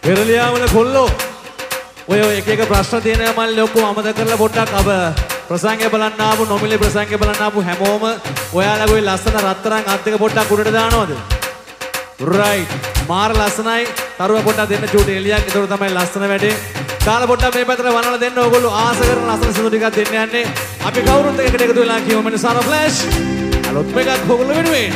පෙරලියාවල කොල්ලෝ ඔය එක ප්‍රශ්න තියෙනවා මල්ලි ඔක්කොම අමතක කරලා පොඩ්ඩක් අප ප්‍රසංගය බලන්න ආපු නොමිලේ ප්‍රසංගය බලන්න ආපු හැමෝම ඔයාලගේ ওই ලස්සන රත්තරන් අත් දෙක පොඩ්ඩක් උඩට දානවද? right. මාර ලස්සනයි. තරුව පොඩ්ඩක් දෙන්න චූටි එලියක්. ඒක තමයි ලස්සන වැඩේ. කාලා පොඩ්ඩක් මේ පැත්තට වනවලා දෙන්න. ඕගොල්ලෝ ආස කරන ලස්සන සින්දු ටිකක් දෙන්න යන්නේ. අපි කවුරුත් එකට එකතු වෙලා කියමු මනසාර ෆ්ලෑෂ්. අලුත් එකක් ඕගොල්ලෝ වෙනුවෙන්.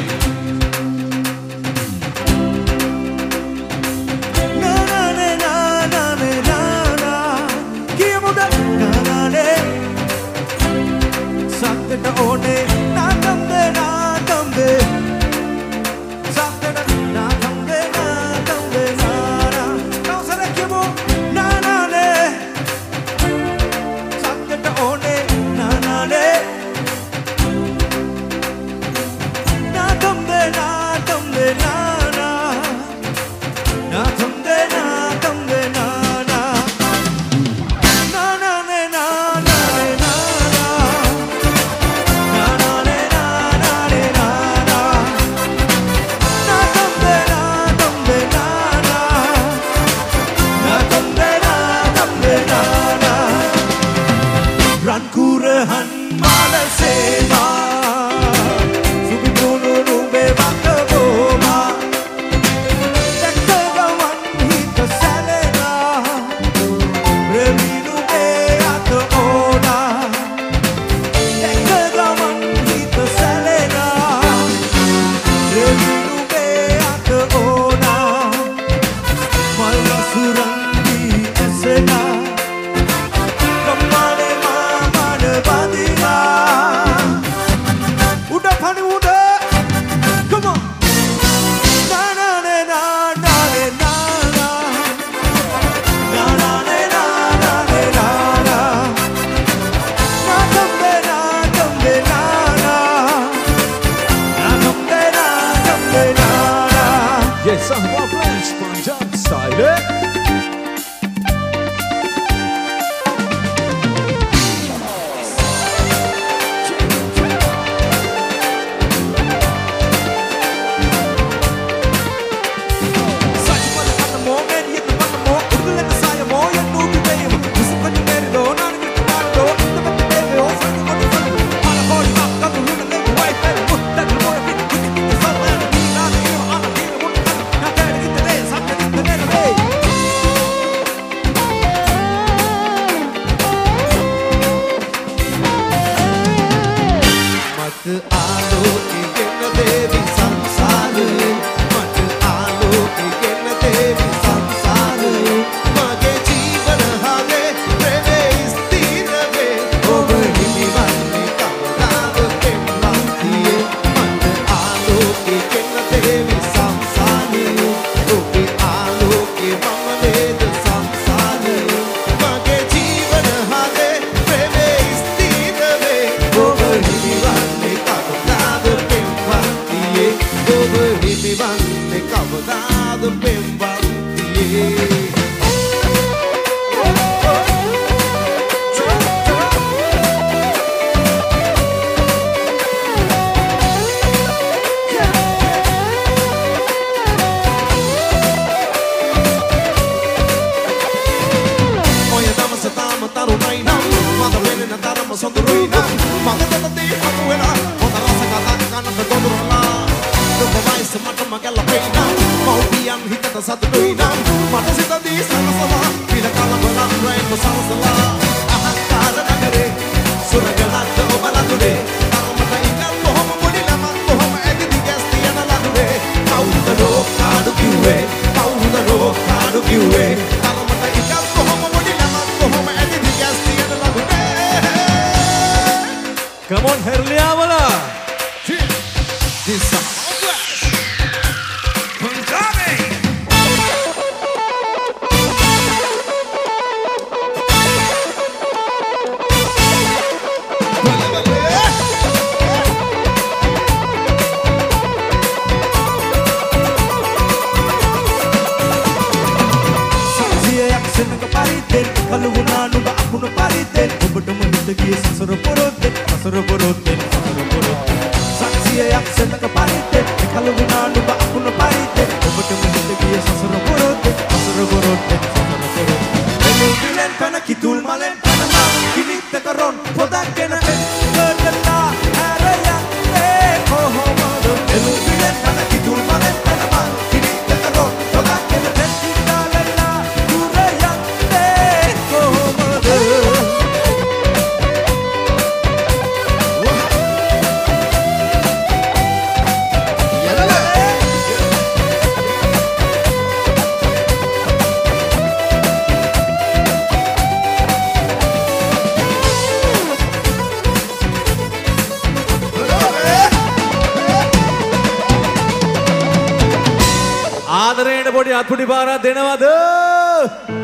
Come on, Herliavala! This කරොන් එළුවිලෙන් පැන කිතුල් මලෙන් පැනලා කිලිත්ත කරොන් පොදක්ගෙන එක්කටලා හැරයන්නේ කොහොමද එළුවිලෙන් පැන කිතුල් මලෙන් පැනලා කිලිත්ත කරොන් පොදක්ගෙන එක්කටලා දුරයන්නේ කොහොමද ආදරේට පොඩි අත්පුඩි පාරක් දෙනවද